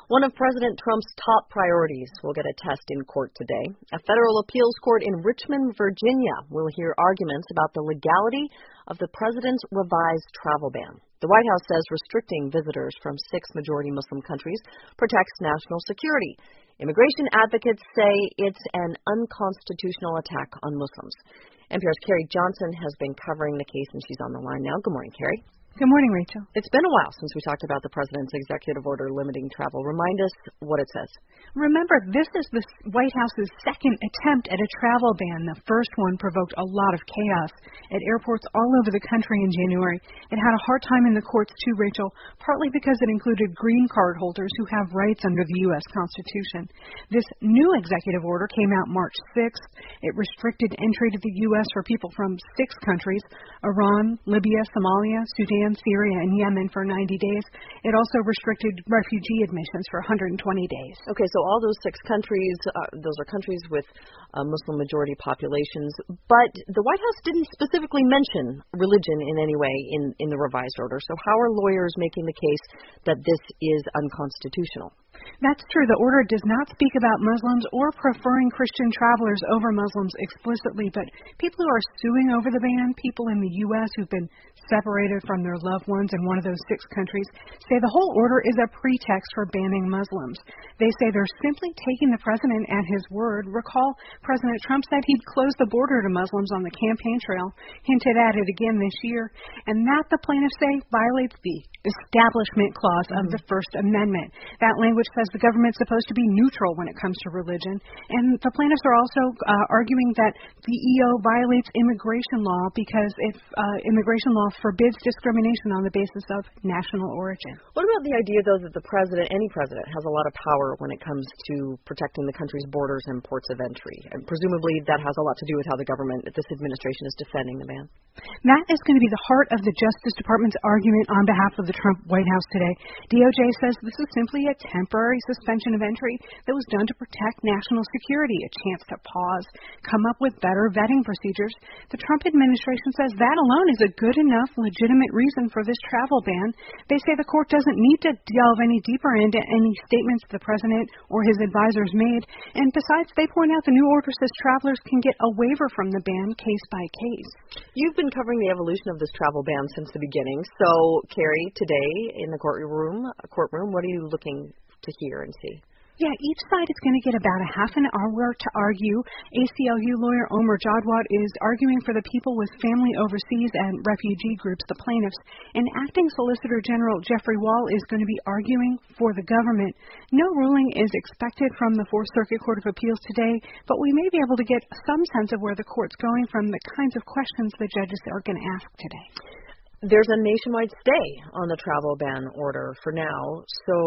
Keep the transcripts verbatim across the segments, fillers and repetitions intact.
One of President Trump's top priorities will get a test in court today. A federal appeals court in Richmond, Virginia will hear arguments about the legality of the president's revised travel ban. The White House says restricting visitors from six majority Muslim countries protects national security. Immigration advocates say it's an unconstitutional attack on Muslims. N P R's Carrie Johnson has been covering the case, and she's on the line now. Good morning, Carrie. Good morning, Rachel. It's been a while since we talked about the president's executive order limiting travel. Remind us what it says. Remember, this is the White House's second attempt at a travel ban. The first one provoked a lot of chaos at airports all over the country in January. It had a hard time in the courts too, Rachel, partly because it included green card holders who have rights under the U S Constitution. This new executive order came out March sixth. It restricted entry to the U S for people from six countries: Iran, Libya, Somalia, Sudan, Syria, and Yemen for ninety days. It also restricted refugee admissions for one hundred twenty days. Okay, so all those six countries, uh, those are countries with uh, Muslim majority populations, but the White House didn't specifically mention religion in any way in, in the revised order. So how are lawyers making the case that this is unconstitutional? That's true. The order does not speak about Muslims or preferring Christian travelers over Muslims explicitly, but people who are suing over the ban, people in the U S who've been separated from their loved ones in one of those six countries, say the whole order is a pretext for banning Muslims. They say they're simply taking the president at his word. Recall, President Trump said he'd close the border to Muslims on the campaign trail, hinted at it again this year, and that, the plaintiffs say, violates the Establishment Clause of the First Amendment. That language says the government's supposed to be neutral when it comes to religion, and the plaintiffs are also uh, arguing that the E O violates immigration law because if uh, immigration law forbids discrimination on the basis of national origin. What about the idea, though, that the president, any president, has a lot of power when it comes to protecting the country's borders and ports of entry? And presumably that has a lot to do with how the government, this administration, is defending the ban. That is going to be the heart of the Justice Department's argument on behalf of the Trump White House today. D O J says this is simply a temporary suspension of entry that was done to protect national security, a chance to pause, come up with better vetting procedures. The Trump administration says that alone is a good enough, legitimate reason for this travel ban. They say the court doesn't need to delve any deeper into any statements the president or his advisors made. And besides, they point out the new order says travelers can get a waiver from the ban case by case. You've been covering the evolution of this travel ban since the beginning. So, Carrie, today in the courtroom, courtroom, what are you looking to hear and see? Yeah, each side is going to get about a half an hour to argue. A C L U lawyer Omer Jadwat is arguing for the people with family overseas and refugee groups, the plaintiffs. And acting Solicitor General Jeffrey Wall is going to be arguing for the government. No ruling is expected from the Fourth Circuit Court of Appeals today, but we may be able to get some sense of where the court's going from the kinds of questions the judges are going to ask today. There's a nationwide stay on the travel ban order for now. So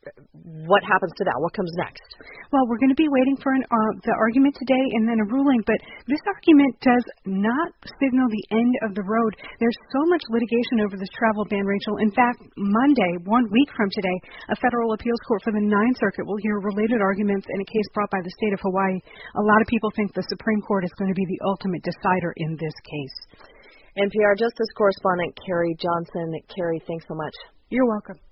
what happens to that? What comes next? Well, we're going to be waiting for an, uh, the argument today and then a ruling, but this argument does not signal the end of the road. There's so much litigation over this travel ban, Rachel. In fact, Monday, one week from today, a federal appeals court for the Ninth Circuit will hear related arguments in a case brought by the state of Hawaii. A lot of people think the Supreme Court is going to be the ultimate decider in this case. N P R Justice correspondent Carrie Johnson. Carrie, thanks so much. You're welcome.